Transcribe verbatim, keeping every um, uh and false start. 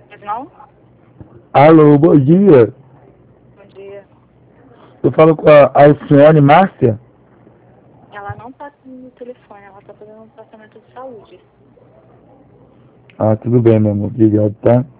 Pois não? Alô, bom dia. Bom dia. Eu falo com a Alcione Márcia. Ela não tá no telefone, ela tá fazendo um tratamento de saúde. Ah, tudo bem, meu amor. Obrigado, tá?